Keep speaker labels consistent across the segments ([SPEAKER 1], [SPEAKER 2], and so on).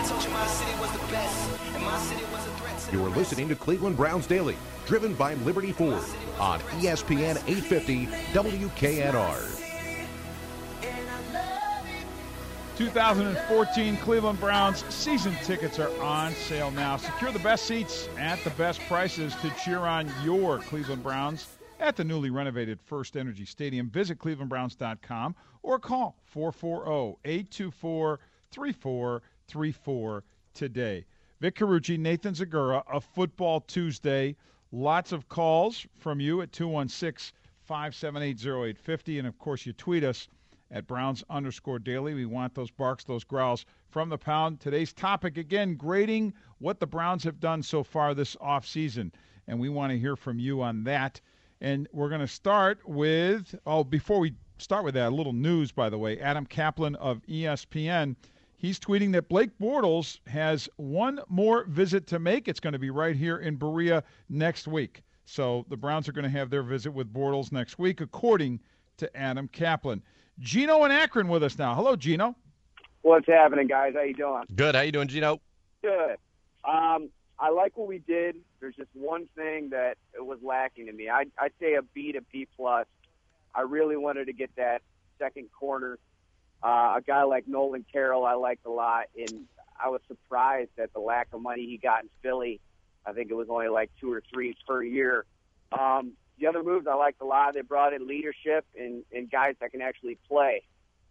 [SPEAKER 1] You're listening to Cleveland Browns Daily, driven by Liberty Ford on ESPN 850 WKNR.
[SPEAKER 2] 2014 Cleveland Browns season tickets are on sale now. Secure the best seats at the best prices to cheer on your Cleveland Browns at the newly renovated First Energy Stadium. Visit clevelandbrowns.com or call 440-824-3434 today. Vic Carucci, Nathan Zagura, A Football Tuesday. Lots of calls from you at 216-578-0850. And, of course, you tweet us at Browns_Daily. We want those barks, those growls from the pound. Today's topic, again, grading what the Browns have done so far this offseason. And we want to hear from you on that. And we're going to start with, before we start with that, a little news, by the way. Adam Kaplan of ESPN, he's tweeting that Blake Bortles has one more visit to make. It's going to be right here in Berea next week. So the Browns are going to have their visit with Bortles next week, according to Adam Kaplan. Gino in Akron with us now. Hello, Gino.
[SPEAKER 3] What's happening, guys? How you doing?
[SPEAKER 4] Good. How you doing, Gino?
[SPEAKER 3] Good. I like what we did. There's just one thing that it was lacking to me. I'd say a B to B plus. I really wanted to get that second corner. A guy like Nolan Carroll I liked a lot, and I was surprised at the lack of money he got in Philly. I think it was only like 2 or 3 per year. The other moves I liked a lot. They brought in leadership and guys that can actually play.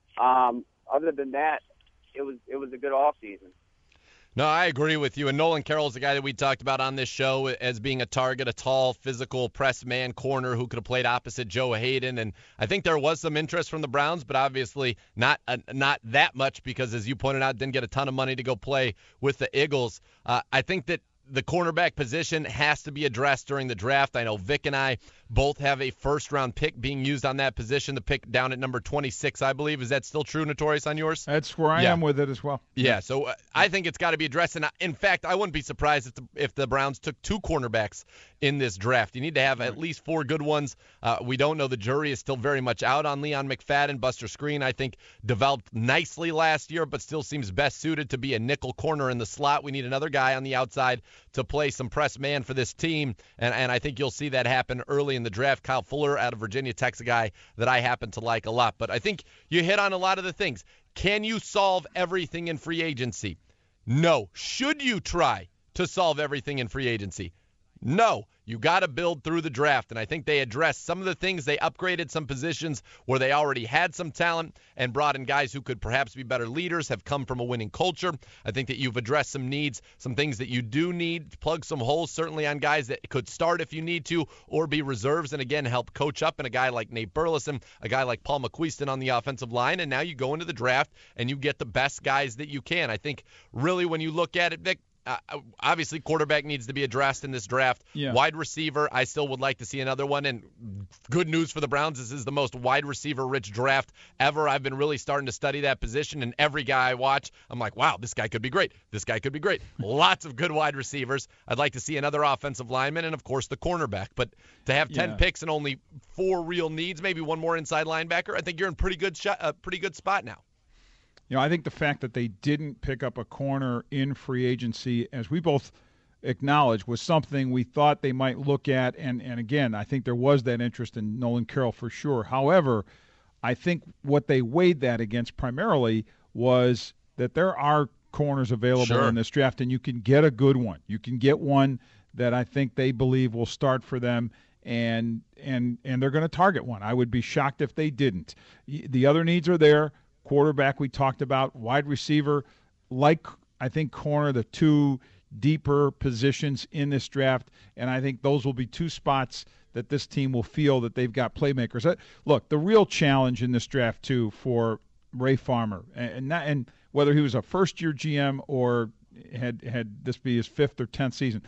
[SPEAKER 3] Other than that, it was a good offseason.
[SPEAKER 4] No, I agree with you. And Nolan Carroll is the guy that we talked about on this show as being a target, a tall, physical press man corner who could have played opposite Joe Hayden. And I think there was some interest from the Browns, but obviously not that much because, as you pointed out, didn't get a ton of money to go play with the Eagles. I think that the cornerback position has to be addressed during the draft. I know Vic and I both have a first-round pick being used on that position, the pick down at number 26, I believe. Is that still true, Notorious, on yours?
[SPEAKER 2] That's where I am with it as well.
[SPEAKER 4] Yeah, so I think it's got to be addressed. And in fact, I wouldn't be surprised if the Browns took 2 cornerbacks in this draft. You need to have at least 4 good ones. We don't know. The jury is still very much out on Leon McFadden. Buster Skrine, I think, developed nicely last year, but still seems best suited to be a nickel corner in the slot. We need another guy on the outside to play some press man for this team, and I think you'll see that happen early in the draft. Kyle Fuller out of Virginia Tech's a guy that I happen to like a lot. But I think you hit on a lot of the things. Can you solve everything in free agency? No. Should you try to solve everything in free agency? No. You got to build through the draft, and I think they addressed some of the things. They upgraded some positions where they already had some talent and brought in guys who could perhaps be better leaders, have come from a winning culture. I think that you've addressed some needs, some things that you do need, plug some holes, certainly on guys that could start if you need to or be reserves, and again, help coach up, and a guy like Nate Burleson, a guy like Paul McQueeston on the offensive line, and now you go into the draft and you get the best guys that you can. I think really when you look at it, Vic, obviously, quarterback needs to be addressed in this draft.
[SPEAKER 2] Yeah.
[SPEAKER 4] Wide receiver, I still would like to see another one. And good news for the Browns, this is the most wide receiver-rich draft ever. I've been really starting to study that position, and every guy I watch, I'm like, wow, this guy could be great. This guy could be great. Lots of good wide receivers. I'd like to see another offensive lineman and, of course, the cornerback. But to have 10 picks and only 4 real needs, maybe one more inside linebacker, I think you're in pretty good spot now.
[SPEAKER 2] You know, I think the fact that they didn't pick up a corner in free agency, as we both acknowledge, was something we thought they might look at. And again, I think there was that interest in Nolan Carroll for sure. However, I think what they weighed that against primarily was that there are corners available in this draft, and you can get a good one. You can get one that I think they believe will start for them, and they're going to target one. I would be shocked if they didn't. The other needs are there. Quarterback we talked about, wide receiver, like I think corner, the 2 deeper positions in this draft, and I think those will be 2 spots that this team will feel that they've got playmakers. Look, the real challenge in this draft too for Ray Farmer, and whether he was a first-year GM or had this be his 5th or 10th season,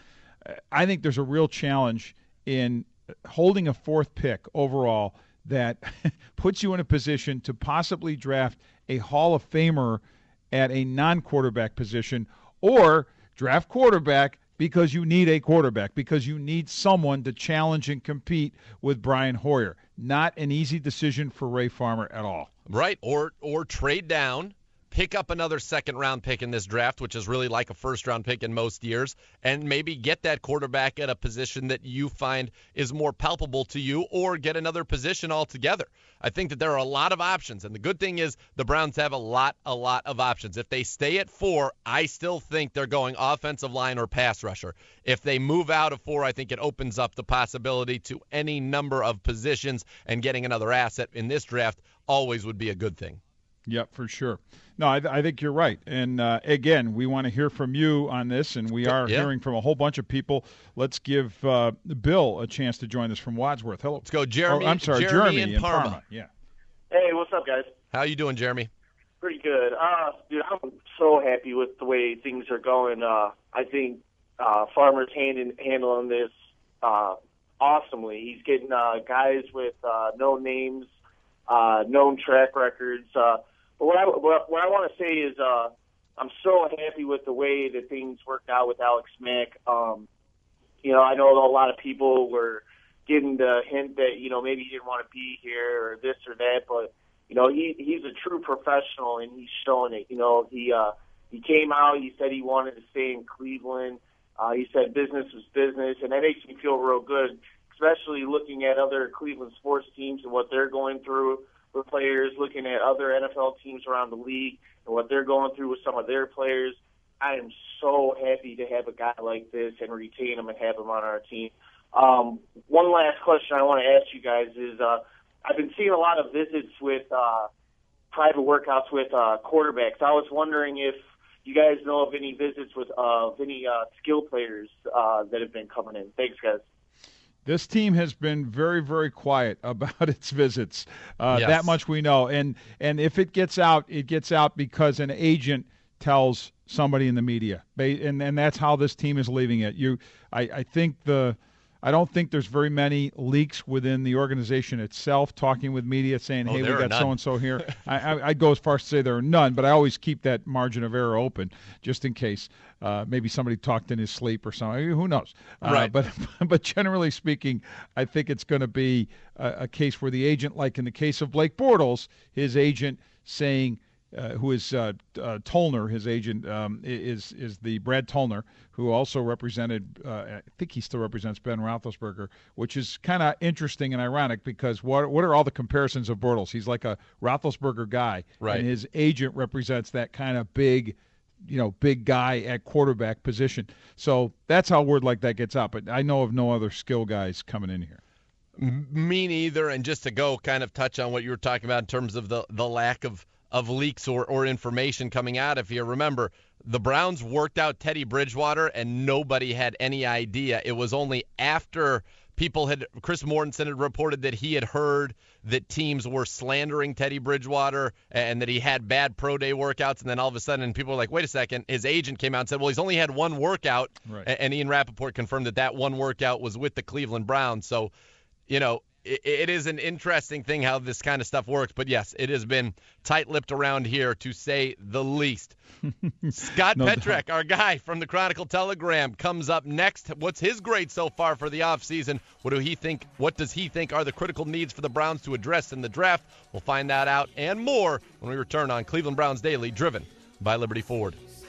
[SPEAKER 2] I think there's a real challenge in holding a 4th pick overall that puts you in a position to possibly draft a Hall of Famer at a non-quarterback position, or draft quarterback because you need a quarterback, because you need someone to challenge and compete with Brian Hoyer. Not an easy decision for Ray Farmer at all.
[SPEAKER 4] Right, or trade down pick up another second-round pick in this draft, which is really like a first-round pick in most years, and maybe get that quarterback at a position that you find is more palpable to you, or get another position altogether. I think that there are a lot of options, and the good thing is the Browns have a lot of options. If they stay at 4, I still think they're going offensive line or pass rusher. If they move out of 4, I think it opens up the possibility to any number of positions, and getting another asset in this draft always would be a good thing.
[SPEAKER 2] Yep, for sure. No, I think you're right. And, again, we want to hear from you on this, and we are hearing from a whole bunch of people. Let's give Bill a chance to join us from Wadsworth. Hello.
[SPEAKER 4] Let's go, Jeremy.
[SPEAKER 2] Jeremy
[SPEAKER 4] in Parma.
[SPEAKER 2] Yeah.
[SPEAKER 5] Hey, what's up, guys?
[SPEAKER 4] How you doing, Jeremy?
[SPEAKER 5] Pretty good. Dude, I'm so happy with the way things are going. I think Farmer's handling this awesomely. He's getting guys with known names, known track records. But what I want to say is I'm so happy with the way that things worked out with Alex Mack. I know a lot of people were getting the hint that, maybe he didn't want to be here or this or that, but, he's a true professional, and he's showing it. He came out, he said he wanted to stay in Cleveland. He said business was business, and that makes me feel real good, especially looking at other Cleveland sports teams and what they're going through with players, looking at other NFL teams around the league and what they're going through with some of their players. I am so happy to have a guy like this and retain him and have him on our team. One last question I want to ask you guys is I've been seeing a lot of visits with private workouts with quarterbacks. I was wondering if you guys know of any visits with any skill players that have been coming in. Thanks, guys.
[SPEAKER 2] This team has been very, very quiet about its visits.
[SPEAKER 4] Yes.
[SPEAKER 2] That much we know. And if it gets out because an agent tells somebody in the media. And that's how this team is leaving it. I don't think there's very many leaks within the organization itself talking with media saying, hey, we got so-and-so here. I'd go as far as to say there are none, but I always keep that margin of error open just in case maybe somebody talked in his sleep or something. Who knows?
[SPEAKER 4] Right.
[SPEAKER 2] But generally speaking, I think it's going to be a case where the agent, like in the case of Blake Bortles, his agent saying, who is Tollner, his agent is the Brad Tollner, who also represented, I think he still represents Ben Roethlisberger, which is kind of interesting and ironic because what are all the comparisons of Bortles? He's like a Roethlisberger guy,
[SPEAKER 4] right?
[SPEAKER 2] And his agent represents that kind of big guy at quarterback position. So that's how word like that gets out. But I know of no other skill guys coming in here.
[SPEAKER 4] Me neither. And just to go kind of touch on what you were talking about in terms of the lack of leaks or information coming out. If you remember, the Browns worked out Teddy Bridgewater, and nobody had any idea. It was only after Chris Mortensen had reported that he had heard that teams were slandering Teddy Bridgewater and that he had bad pro day workouts, and then all of a sudden people were like, wait a second, his agent came out and said, well, he's only had one workout,
[SPEAKER 2] right.
[SPEAKER 4] And Ian Rappaport confirmed that one workout was with the Cleveland Browns. So, it is an interesting thing how this kind of stuff works. But, yes, it has been tight-lipped around here, to say the least. Scott Petrak, our guy from the Chronicle-Telegram, comes up next. What's his grade so far for the offseason? What does he think are the critical needs for the Browns to address in the draft? We'll find that out and more when we return on Cleveland Browns Daily, driven by Liberty Ford.